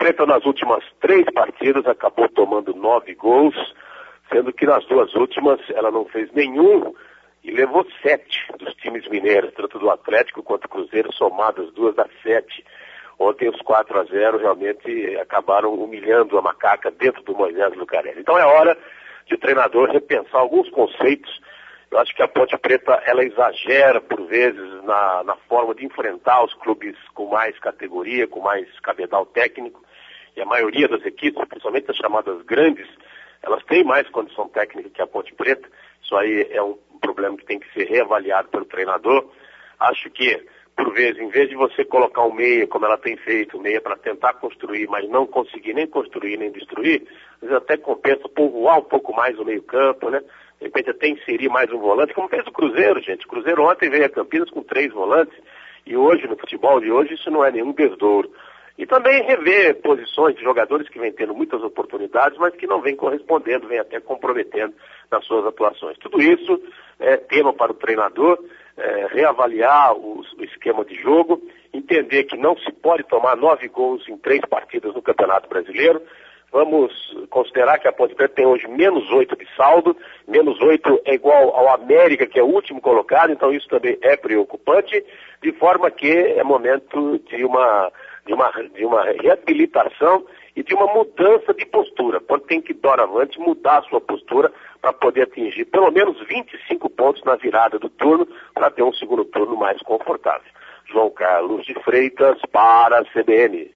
Preta nas últimas 3 partidas acabou tomando 9 gols, sendo que nas 2 últimas ela não fez nenhum e levou 7 dos times mineiros, tanto do Atlético quanto do Cruzeiro, somadas 2 das 7. Ontem os 4-0 realmente acabaram humilhando a macaca dentro do Moisés Lucarelli. Então é hora de o treinador repensar alguns conceitos. Eu acho que a Ponte Preta, ela exagera por vezes na forma de enfrentar os clubes com mais categoria, com mais cabedal técnico, e a maioria das equipes, principalmente as chamadas grandes, elas têm mais condição técnica que a Ponte Preta. Isso aí é um problema que tem que ser reavaliado pelo treinador. Acho que, por vezes, em vez de você colocar um meia, como ela tem feito, um meia para tentar construir, mas não conseguir nem construir, nem destruir, às vezes até compensa povoar um pouco mais o meio-campo, né? De repente até inserir mais um volante, como fez o Cruzeiro, gente. O Cruzeiro ontem veio a Campinas com 3 volantes, e hoje, no futebol de hoje, isso não é nenhum desdouro. E também rever posições de jogadores que vêm tendo muitas oportunidades, mas que não vêm correspondendo, vêm até comprometendo nas suas atuações. Tudo isso é tema para o treinador, reavaliar o esquema de jogo, entender que não se pode tomar 9 gols em 3 partidas no Campeonato Brasileiro. Vamos considerar que a Ponte Preta tem hoje menos 8 de saldo, menos 8 é igual ao América, que é o último colocado, então isso também é preocupante, de forma que é momento de uma reabilitação e de uma mudança de postura. Quando tem que doravante mudar a sua postura para poder atingir pelo menos 25 pontos na virada do turno, para ter um segundo turno mais confortável. João Carlos de Freitas para a CBN.